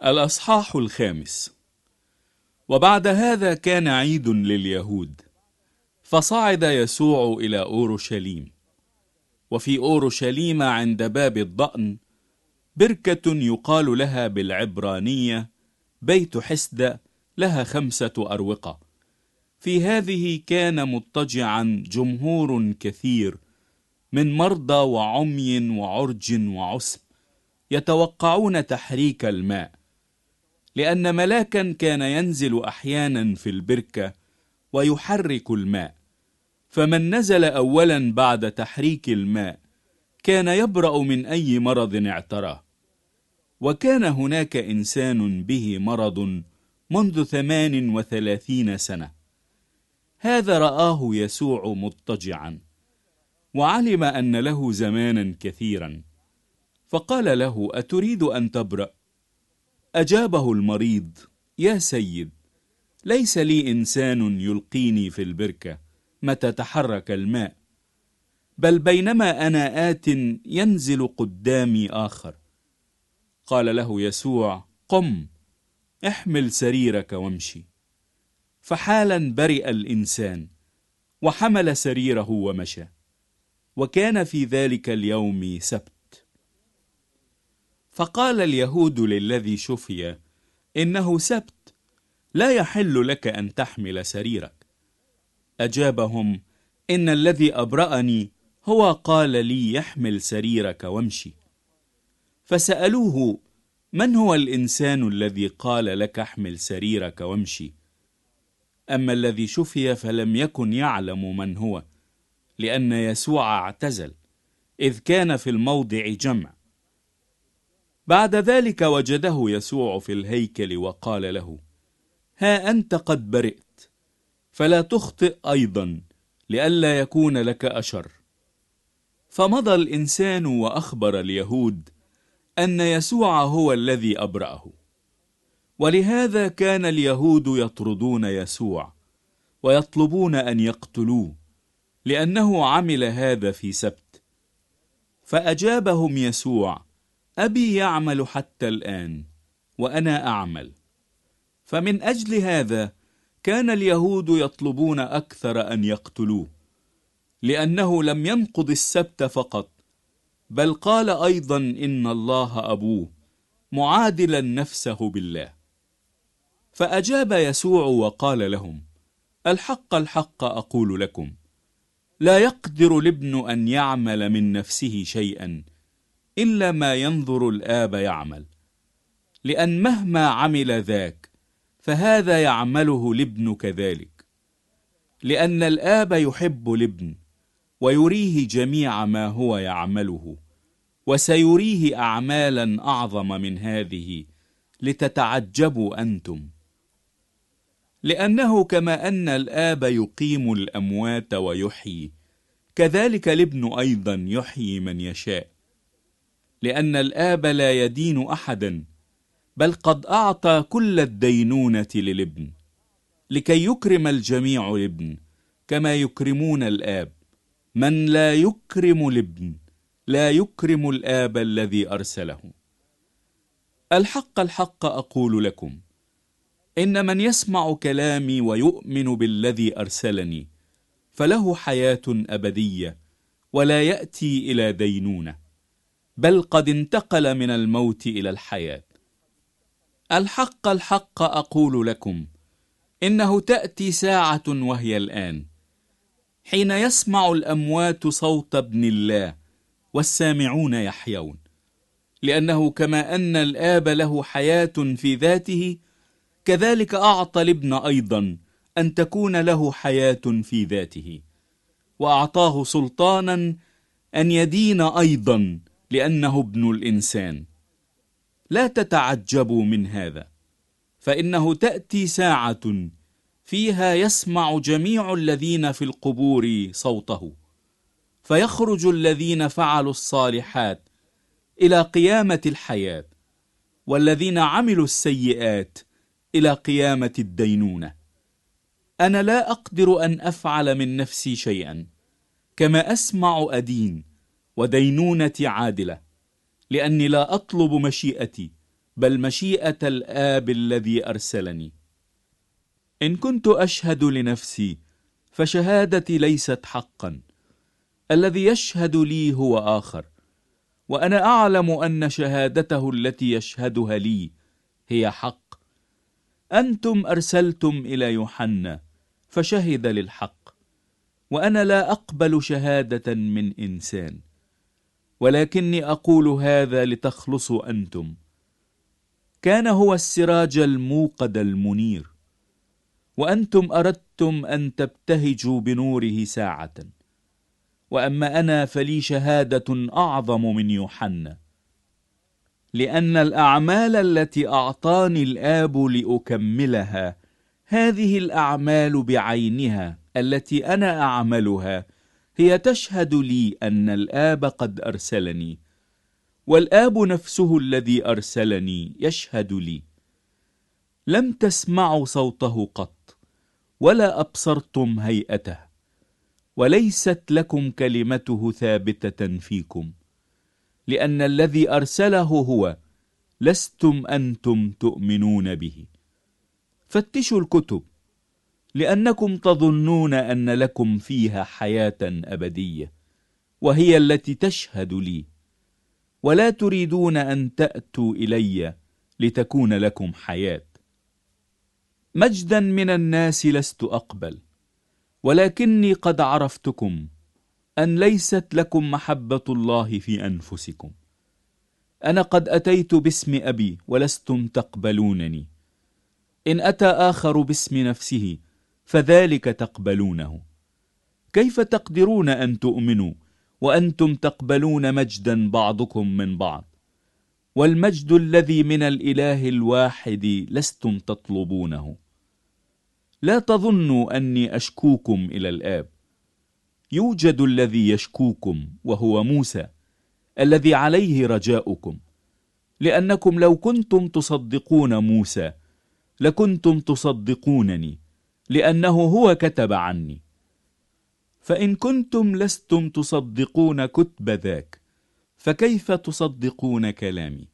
الأصحاح 5. وبعد هذا كان عيد لليهود، فصعد يسوع إلى أورشليم. وفي أورشليم عند باب الضأن بركة يقال لها بالعبرانية بيت حسد، لها 5 أروقة. في هذه كان مضطجعا جمهور كثير من مرضى وعمي وعرج وعسم، يتوقعون تحريك الماء، لأن ملاكا كان ينزل أحيانا في البركة ويحرك الماء، فمن نزل أولا بعد تحريك الماء كان يبرأ من أي مرض اعتراه. وكان هناك إنسان به مرض منذ 38 سنة. هذا رآه يسوع مضطجعا، وعلم أن له زمانا كثيرا، فقال له: أتريد أن تبرأ؟ أجابه المريض: يا سيد، ليس لي إنسان يلقيني في البركة متى تحرك الماء، بل بينما أنا آت ينزل قدامي آخر. قال له يسوع: قم، احمل سريرك وامشي. فحالا برئ الإنسان، وحمل سريره ومشى. وكان في ذلك اليوم سبت. فقال اليهود للذي شفي: إنه سبت، لا يحل لك أن تحمل سريرك. أجابهم: إن الذي أبرأني هو قال لي: يحمل سريرك وامشي. فسألوه: من هو الإنسان الذي قال لك احمل سريرك وامشي؟ أما الذي شفي فلم يكن يعلم من هو، لأن يسوع اعتزل، إذ كان في الموضع جمع. بعد ذلك وجده يسوع في الهيكل وقال له: ها أنت قد برئت، فلا تخطئ أيضا، لئلا يكون لك أشر. فمضى الإنسان وأخبر اليهود أن يسوع هو الذي أبرأه. ولهذا كان اليهود يطردون يسوع ويطلبون أن يقتلوه، لأنه عمل هذا في سبت. فأجابهم يسوع: أبي يعمل حتى الآن، وأنا أعمل. فمن أجل هذا كان اليهود يطلبون أكثر أن يقتلوه، لأنه لم ينقض السبت فقط، بل قال أيضا إن الله أبوه، معادلا نفسه بالله. فأجاب يسوع وقال لهم: الحق الحق أقول لكم، لا يقدر الابن أن يعمل من نفسه شيئا إلا ما ينظر الآب يعمل، لأن مهما عمل ذاك فهذا يعمله الابن كذلك، لأن الآب يحب الابن ويريه جميع ما هو يعمله، وسيريه أعمالا أعظم من هذه لتتعجبوا أنتم. لأنه كما أن الآب يقيم الأموات ويحيي، كذلك الابن أيضا يحيي من يشاء. لأن الآب لا يدين أحدا، بل قد أعطى كل الدينونة للابن، لكي يكرم الجميع الابن كما يكرمون الآب. من لا يكرم الابن لا يكرم الآب الذي أرسله. الحق الحق أقول لكم، إن من يسمع كلامي ويؤمن بالذي أرسلني فله حياة أبدية، ولا يأتي إلى دينونة، بل قد انتقل من الموت إلى الحياة. الحق الحق أقول لكم، إنه تأتي ساعة وهي الآن، حين يسمع الأموات صوت ابن الله، والسامعون يحيون. لأنه كما أن الآب له حياة في ذاته، كذلك أعطى الابن أيضا أن تكون له حياة في ذاته، وأعطاه سلطانا أن يدين أيضا، لأنه ابن الإنسان. لا تتعجبوا من هذا، فإنه تأتي ساعة فيها يسمع جميع الذين في القبور صوته، فيخرج الذين فعلوا الصالحات إلى قيامة الحياة، والذين عملوا السيئات إلى قيامة الدينونة. أنا لا أقدر أن أفعل من نفسي شيئا، كما أسمع أدين ودينونتي عادلة، لأني لا أطلب مشيئتي، بل مشيئة الآب الذي أرسلني. إن كنت أشهد لنفسي فشهادتي ليست حقا، الذي يشهد لي هو آخر، وأنا أعلم أن شهادته التي يشهدها لي هي حق. أنتم أرسلتم إلى يوحنا فشهد للحق، وأنا لا أقبل شهادة من إنسان، ولكني أقول هذا لتخلصوا أنتم. كان هو السراج الموقد المنير، وأنتم أردتم أن تبتهجوا بنوره ساعة، وأما أنا فلي شهادة أعظم من يوحنا، لأن الأعمال التي أعطاني الآب لأكملها، هذه الأعمال بعينها التي أنا أعملها هي تشهد لي أن الآب قد أرسلني، والآب نفسه الذي أرسلني يشهد لي. لم تسمعوا صوته قط، ولا أبصرتم هيئته، وليست لكم كلمته ثابتة فيكم، لأن الذي أرسله هو، لستم أنتم تؤمنون به. فتشوا الكتب، لأنكم تظنون أن لكم فيها حياة أبدية، وهي التي تشهد لي، ولا تريدون أن تأتوا إلي لتكون لكم حياة. مجدا من الناس لست أقبل، ولكني قد عرفتكم أن ليست لكم محبة الله في أنفسكم. أنا قد أتيت باسم أبي ولستم تقبلونني، إن أتى آخر باسم نفسه فذلك تقبلونه. كيف تقدرون أن تؤمنوا وأنتم تقبلون مجدا بعضكم من بعض، والمجد الذي من الإله الواحد لستم تطلبونه؟ لا تظنوا أني أشكوكم إلى الآب، يوجد الذي يشكوكم وهو موسى الذي عليه رجاؤكم، لأنكم لو كنتم تصدقون موسى لكنتم تصدقونني، لأنه هو كتب عني. فإن كنتم لستم تصدقون كتب ذاك، فكيف تصدقون كلامي؟